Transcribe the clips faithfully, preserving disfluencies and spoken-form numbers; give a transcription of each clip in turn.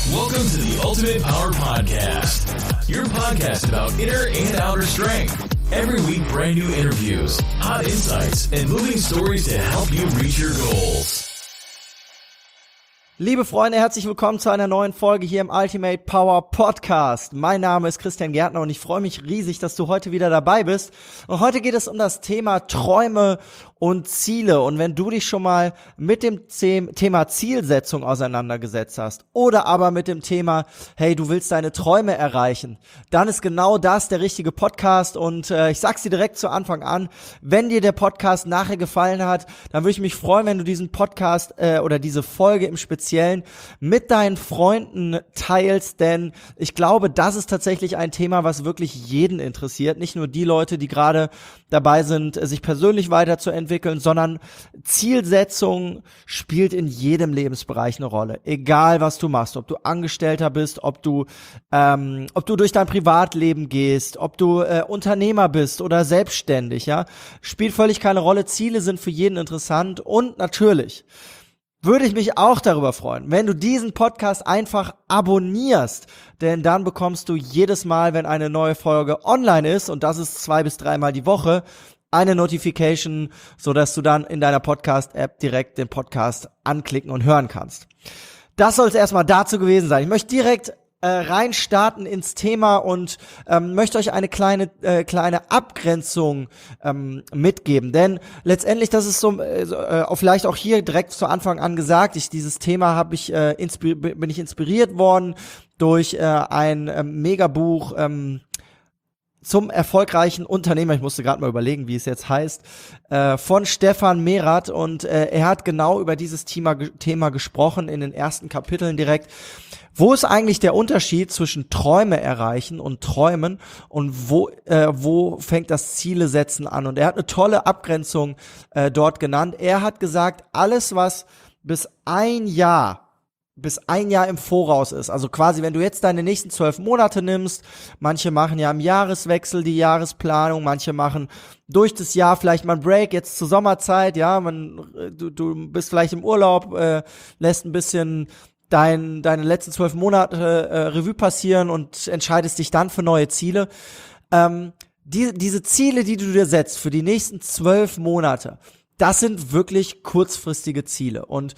Welcome to the Ultimate Power Podcast, your podcast about inner and outer strength. Every week, brand new interviews, hot insights, and moving stories to help you reach your goals. Liebe Freunde, herzlich willkommen zu einer neuen Folge hier im Ultimate Power Podcast. Mein Name ist Christian Gärtner und ich freue mich riesig, dass du heute wieder dabei bist. Und heute geht es um das Thema Träume und Ziele. Und wenn du dich schon mal mit dem Thema Zielsetzung auseinandergesetzt hast oder aber mit dem Thema, hey, du willst deine Träume erreichen, dann ist genau das der richtige Podcast. Und äh, ich sag's dir direkt zu Anfang an, wenn dir der Podcast nachher gefallen hat, dann würde ich mich freuen, wenn du diesen Podcast äh, oder diese Folge im Speziellen mit deinen Freunden teilst, denn ich glaube, das ist tatsächlich ein Thema, was wirklich jeden interessiert, nicht nur die Leute, die gerade dabei sind, sich persönlich weiterzuentwickeln, sondern Zielsetzung spielt in jedem Lebensbereich eine Rolle, egal was du machst, ob du Angestellter bist, ob du ähm, ob du durch dein Privatleben gehst, ob du äh, Unternehmer bist oder selbstständig, ja, spielt völlig keine Rolle. Ziele sind für jeden interessant und natürlich würde ich mich auch darüber freuen, wenn du diesen Podcast einfach abonnierst, denn dann bekommst du jedes Mal, wenn eine neue Folge online ist, und das ist zwei bis dreimal die Woche, eine Notification, sodass du dann in deiner Podcast-App direkt den Podcast anklicken und hören kannst. Das soll es erstmal dazu gewesen sein. Ich möchte direkt äh, reinstarten ins Thema und ähm, möchte euch eine kleine äh, kleine Abgrenzung ähm, mitgeben, denn letztendlich, das ist so äh, auch vielleicht auch hier direkt zu Anfang an gesagt, ich dieses Thema habe ich äh, inspir- bin ich inspiriert worden durch äh, ein äh, Megabuch ähm, zum erfolgreichen Unternehmer, ich musste gerade mal überlegen, wie es jetzt heißt, äh, von Stefan Merath, und äh, er hat genau über dieses Thema, Thema gesprochen in den ersten Kapiteln direkt. Wo ist eigentlich der Unterschied zwischen Träume erreichen und Träumen und wo äh, wo fängt das Ziele setzen an? Und er hat eine tolle Abgrenzung äh, dort genannt. Er hat gesagt, alles, was bis ein Jahr bis ein Jahr im Voraus ist. Also quasi, wenn du jetzt deine nächsten zwölf Monate nimmst, manche machen ja im Jahreswechsel die Jahresplanung, manche machen durch das Jahr vielleicht mal einen Break, jetzt zur Sommerzeit, ja, man, du, du bist vielleicht im Urlaub, äh, lässt ein bisschen dein, deine letzten zwölf Monate äh, Revue passieren und entscheidest dich dann für neue Ziele. Ähm, die, diese Ziele, die du dir setzt für die nächsten zwölf Monate, das sind wirklich kurzfristige Ziele. Und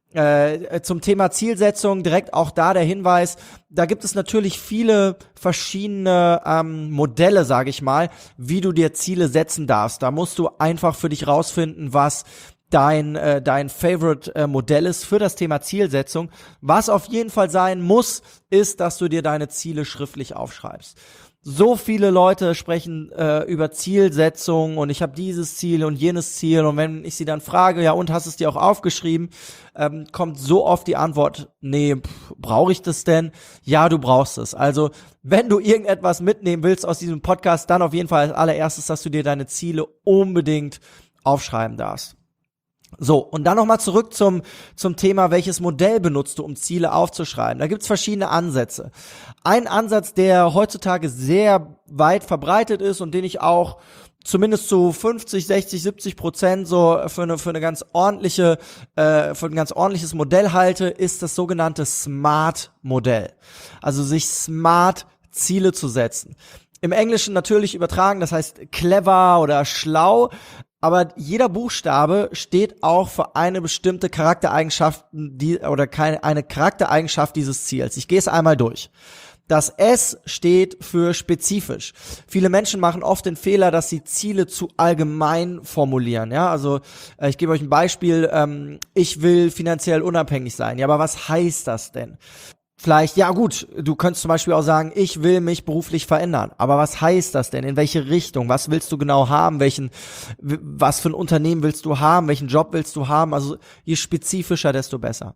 Äh, zum Thema Zielsetzung direkt auch da der Hinweis, da gibt es natürlich viele verschiedene ähm, Modelle, sage ich mal, wie du dir Ziele setzen darfst. Da musst du einfach für dich rausfinden, was dein äh, dein Favorite äh, Modell ist für das Thema Zielsetzung. Was auf jeden Fall sein muss, ist, dass du dir deine Ziele schriftlich aufschreibst. So viele Leute sprechen äh, über Zielsetzung und ich habe dieses Ziel und jenes Ziel, und wenn ich sie dann frage, ja, und hast es dir auch aufgeschrieben, ähm, kommt so oft die Antwort, nee, brauche ich das denn? Ja, du brauchst es. Also, wenn du irgendetwas mitnehmen willst aus diesem Podcast, dann auf jeden Fall als allererstes, dass du dir deine Ziele unbedingt aufschreiben darfst. So, und dann nochmal zurück zum zum Thema, welches Modell benutzt du, um Ziele aufzuschreiben. Da gibt's verschiedene Ansätze. Ein Ansatz, der heutzutage sehr weit verbreitet ist und den ich auch zumindest zu fünfzig, sechzig, siebzig Prozent so für eine für eine ganz ordentliche äh, für ein ganz ordentliches Modell halte, ist das sogenannte SMART-Modell. Also sich smart Ziele zu setzen. Im Englischen natürlich übertragen, das heißt clever oder schlau. Aber jeder Buchstabe steht auch für eine bestimmte Charaktereigenschaft, die, oder keine, eine Charaktereigenschaft dieses Ziels. Ich gehe es einmal durch. Das S steht für spezifisch. Viele Menschen machen oft den Fehler, dass sie Ziele zu allgemein formulieren. Ja, also äh, ich gebe euch ein Beispiel. Ähm, ich will finanziell unabhängig sein. Ja, aber was heißt das denn? Vielleicht, ja gut, du könntest zum Beispiel auch sagen, ich will mich beruflich verändern. Aber was heißt das denn? In welche Richtung? Was willst du genau haben? Welchen, was für ein Unternehmen willst du haben? Welchen Job willst du haben? Also je spezifischer, desto besser.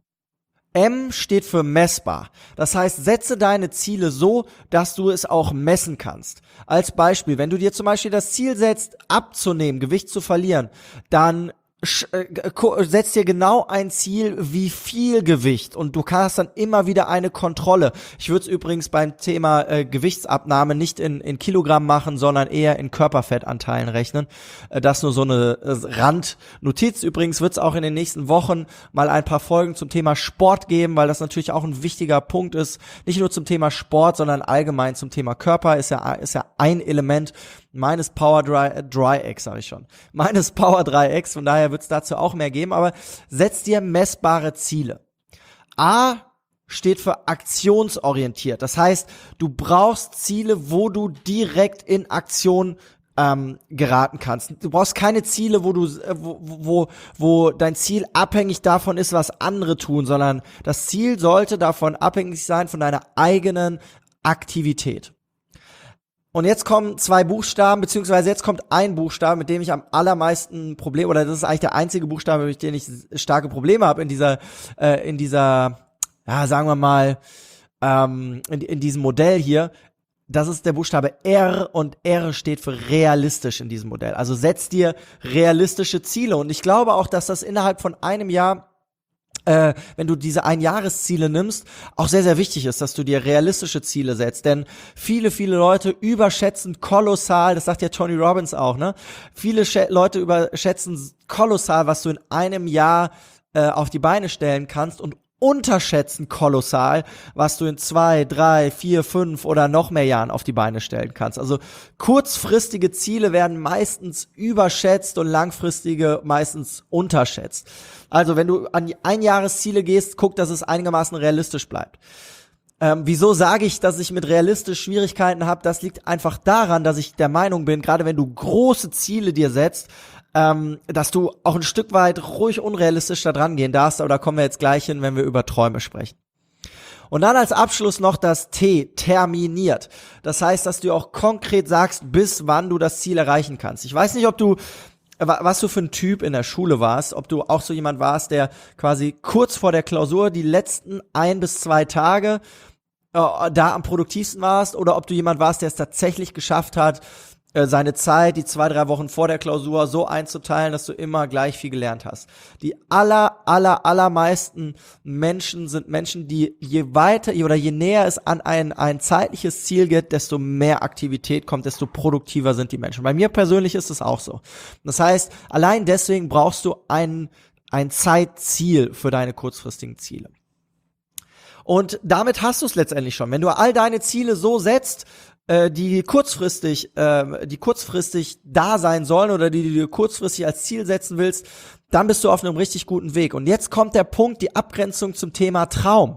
M steht für messbar. Das heißt, setze deine Ziele so, dass du es auch messen kannst. Als Beispiel, wenn du dir zum Beispiel das Ziel setzt, abzunehmen, Gewicht zu verlieren, dann setz dir genau ein Ziel, wie viel Gewicht, und du hast dann immer wieder eine Kontrolle. Ich würde es übrigens beim Thema äh, Gewichtsabnahme nicht in, in Kilogramm machen, sondern eher in Körperfettanteilen rechnen. Äh, das nur so eine äh, Randnotiz. Übrigens wird es auch in den nächsten Wochen mal ein paar Folgen zum Thema Sport geben, weil das natürlich auch ein wichtiger Punkt ist. Nicht nur zum Thema Sport, sondern allgemein zum Thema Körper ist ja, ist ja ein Element meines Power Dreiecks, sage ich schon. Meines Power Dreiecks, von daher wird es dazu auch mehr geben, aber setz dir messbare Ziele. A steht für aktionsorientiert. Das heißt, du brauchst Ziele, wo du direkt in Aktion ähm, geraten kannst. Du brauchst keine Ziele, wo du wo, wo wo dein Ziel abhängig davon ist, was andere tun, sondern das Ziel sollte davon abhängig sein von deiner eigenen Aktivität. Und jetzt kommen zwei Buchstaben, beziehungsweise jetzt kommt ein Buchstabe, mit dem ich am allermeisten Probleme, oder das ist eigentlich der einzige Buchstabe, mit dem ich starke Probleme habe in dieser, äh, in dieser, ja, sagen wir mal, ähm, in, in diesem Modell hier. Das ist der Buchstabe R, und R steht für realistisch in diesem Modell. Also setz dir realistische Ziele, und ich glaube auch, dass das innerhalb von einem Jahr, Äh, wenn du diese Einjahresziele nimmst, auch sehr, sehr wichtig ist, dass du dir realistische Ziele setzt, denn viele, viele Leute überschätzen kolossal, das sagt ja Tony Robbins auch, ne? Viele Sch- Leute überschätzen kolossal, was du in einem Jahr äh, auf die Beine stellen kannst, und unterschätzen kolossal, was du in zwei, drei, vier, fünf oder noch mehr Jahren auf die Beine stellen kannst. Also kurzfristige Ziele werden meistens überschätzt und langfristige meistens unterschätzt. Also wenn du an die Einjahresziele gehst, guck, dass es einigermaßen realistisch bleibt. Ähm, wieso sage ich, dass ich mit realistisch Schwierigkeiten habe? Das liegt einfach daran, dass ich der Meinung bin, gerade wenn du große Ziele dir setzt, ähm, dass du auch ein Stück weit ruhig unrealistisch da dran gehen darfst, aber da kommen wir jetzt gleich hin, wenn wir über Träume sprechen. Und dann als Abschluss noch das T, terminiert. Das heißt, dass du auch konkret sagst, bis wann du das Ziel erreichen kannst. Ich weiß nicht, ob du, was du für ein Typ in der Schule warst, ob du auch so jemand warst, der quasi kurz vor der Klausur die letzten ein bis zwei Tage äh, da am produktivsten warst, oder ob du jemand warst, der es tatsächlich geschafft hat, seine Zeit, die zwei, drei Wochen vor der Klausur so einzuteilen, dass du immer gleich viel gelernt hast. Die aller, aller, allermeisten Menschen sind Menschen, die je weiter oder je näher es an ein, ein zeitliches Ziel geht, desto mehr Aktivität kommt, desto produktiver sind die Menschen. Bei mir persönlich ist es auch so. Das heißt, allein deswegen brauchst du ein, ein Zeitziel für deine kurzfristigen Ziele. Und damit hast du es letztendlich schon. Wenn du all deine Ziele so setzt, die kurzfristig, äh, die kurzfristig da sein sollen, oder die, die du kurzfristig als Ziel setzen willst, dann bist du auf einem richtig guten Weg. Und jetzt kommt der Punkt, die Abgrenzung zum Thema Traum.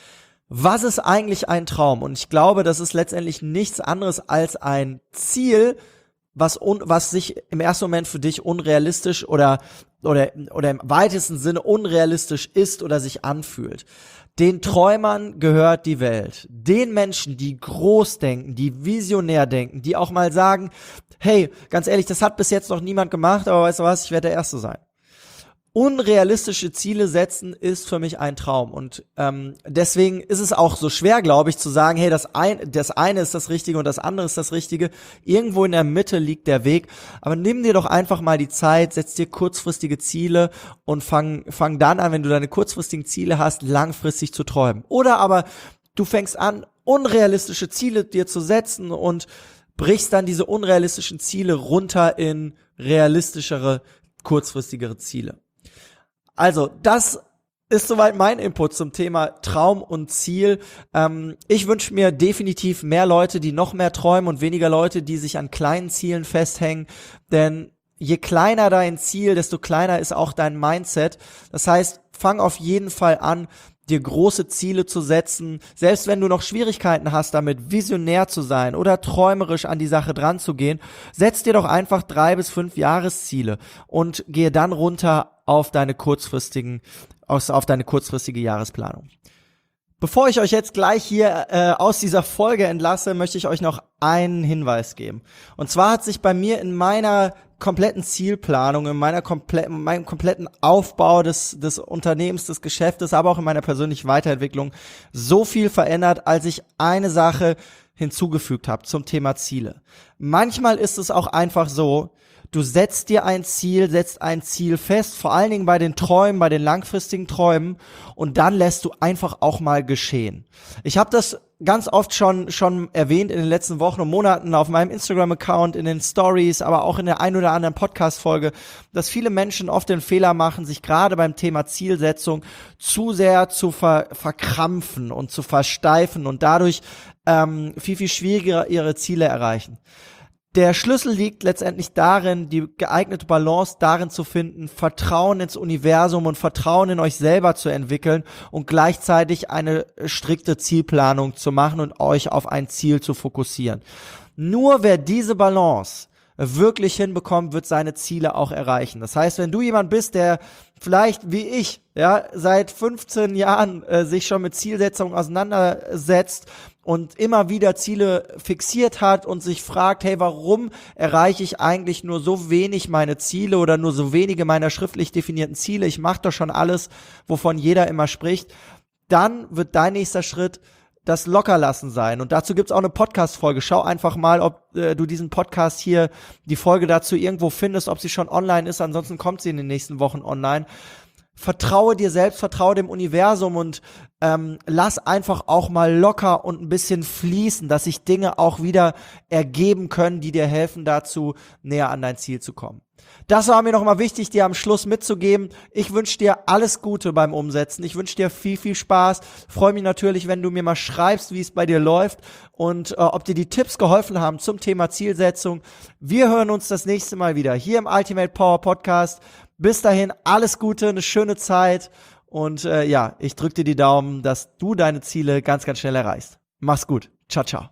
Was ist eigentlich ein Traum? Und ich glaube, das ist letztendlich nichts anderes als ein Ziel, was un, was sich im ersten Moment für dich unrealistisch oder oder oder im weitesten Sinne unrealistisch ist oder sich anfühlt. Den Träumern gehört die Welt. Den Menschen, die groß denken, die visionär denken, die auch mal sagen, hey, ganz ehrlich, das hat bis jetzt noch niemand gemacht, aber weißt du was, ich werde der Erste sein. Unrealistische Ziele setzen ist für mich ein Traum, und ähm, deswegen ist es auch so schwer, glaube ich, zu sagen, hey, das, ein, das eine ist das Richtige und das andere ist das Richtige. Irgendwo in der Mitte liegt der Weg, aber nimm dir doch einfach mal die Zeit, setz dir kurzfristige Ziele und fang, fang dann an, wenn du deine kurzfristigen Ziele hast, langfristig zu träumen. Oder aber du fängst an, unrealistische Ziele dir zu setzen und brichst dann diese unrealistischen Ziele runter in realistischere, kurzfristigere Ziele. Also, das ist soweit mein Input zum Thema Traum und Ziel. Ähm, ich wünsche mir definitiv mehr Leute, die noch mehr träumen, und weniger Leute, die sich an kleinen Zielen festhängen. Denn je kleiner dein Ziel, desto kleiner ist auch dein Mindset. Das heißt, fang auf jeden Fall an, dir große Ziele zu setzen, selbst wenn du noch Schwierigkeiten hast, damit visionär zu sein oder träumerisch an die Sache dran zu gehen, setz dir doch einfach drei bis fünf Jahresziele und gehe dann runter auf deine kurzfristigen, auf, auf deine kurzfristige Jahresplanung. Bevor ich euch jetzt gleich hier äh, aus dieser Folge entlasse, möchte ich euch noch einen Hinweis geben. Und zwar hat sich bei mir in meiner kompletten Zielplanung, in meiner komple- in meinem kompletten Aufbau des, des Unternehmens, des Geschäftes, aber auch in meiner persönlichen Weiterentwicklung so viel verändert, als ich eine Sache hinzugefügt habe zum Thema Ziele. Manchmal ist es auch einfach so, du setzt dir ein Ziel, setzt ein Ziel fest, vor allen Dingen bei den Träumen, bei den langfristigen Träumen, und dann lässt du einfach auch mal geschehen. Ich habe das ganz oft schon schon erwähnt in den letzten Wochen und Monaten auf meinem Instagram-Account, in den Stories, aber auch in der ein oder anderen Podcast-Folge, dass viele Menschen oft den Fehler machen, sich gerade beim Thema Zielsetzung zu sehr zu ver- verkrampfen und zu versteifen und dadurch ähm, viel, viel schwieriger ihre Ziele erreichen. Der Schlüssel liegt letztendlich darin, die geeignete Balance darin zu finden, Vertrauen ins Universum und Vertrauen in euch selber zu entwickeln und gleichzeitig eine strikte Zielplanung zu machen und euch auf ein Ziel zu fokussieren. Nur wer diese Balance wirklich hinbekommt, wird seine Ziele auch erreichen. Das heißt, wenn du jemand bist, der vielleicht wie ich, ja, seit fünfzehn Jahren äh, sich schon mit Zielsetzungen auseinandersetzt und immer wieder Ziele fixiert hat und sich fragt, hey, warum erreiche ich eigentlich nur so wenig meine Ziele oder nur so wenige meiner schriftlich definierten Ziele? Ich mache doch schon alles, wovon jeder immer spricht. Dann wird dein nächster Schritt das Lockerlassen sein. Und dazu gibt's auch eine Podcast-Folge. Schau einfach mal, ob äh, du diesen Podcast hier, die Folge dazu irgendwo findest, ob sie schon online ist. Ansonsten kommt sie in den nächsten Wochen online. Vertraue dir selbst, vertraue dem Universum und ähm, lass einfach auch mal locker und ein bisschen fließen, dass sich Dinge auch wieder ergeben können, die dir helfen dazu, näher an dein Ziel zu kommen. Das war mir noch mal wichtig, dir am Schluss mitzugeben. Ich wünsche dir alles Gute beim Umsetzen. Ich wünsche dir viel, viel Spaß. Freue mich natürlich, wenn du mir mal schreibst, wie es bei dir läuft und äh, ob dir die Tipps geholfen haben zum Thema Zielsetzung. Wir hören uns das nächste Mal wieder hier im Ultimate Power Podcast. Bis dahin, alles Gute, eine schöne Zeit und äh, ja, ich drücke dir die Daumen, dass du deine Ziele ganz, ganz schnell erreichst. Mach's gut. Ciao, ciao.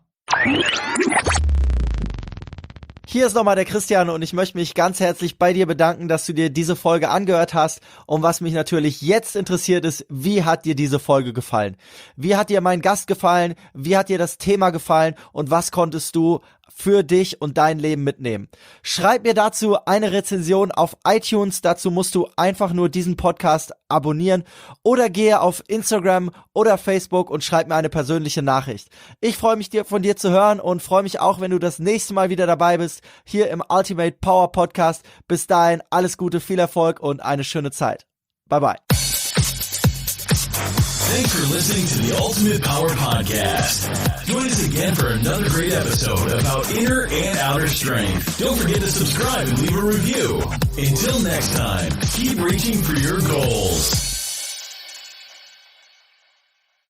Hier ist nochmal der Christian und ich möchte mich ganz herzlich bei dir bedanken, dass du dir diese Folge angehört hast. Und was mich natürlich jetzt interessiert ist, wie hat dir diese Folge gefallen? Wie hat dir mein Gast gefallen? Wie hat dir das Thema gefallen? Und was konntest du für dich und dein Leben mitnehmen? Schreib mir dazu eine Rezension auf iTunes. Dazu musst du einfach nur diesen Podcast abonnieren oder gehe auf Instagram oder Facebook und schreib mir eine persönliche Nachricht. Ich freue mich, dir von dir zu hören und freue mich auch, wenn du das nächste Mal wieder dabei bist, hier im Ultimate Power Podcast. Bis dahin, alles Gute, viel Erfolg und eine schöne Zeit. Bye bye. Thanks for listening to the Ultimate Power Podcast. Join us again for another great episode about inner and outer strength. Don't forget to subscribe and leave a review. Until next time, keep reaching for your goals.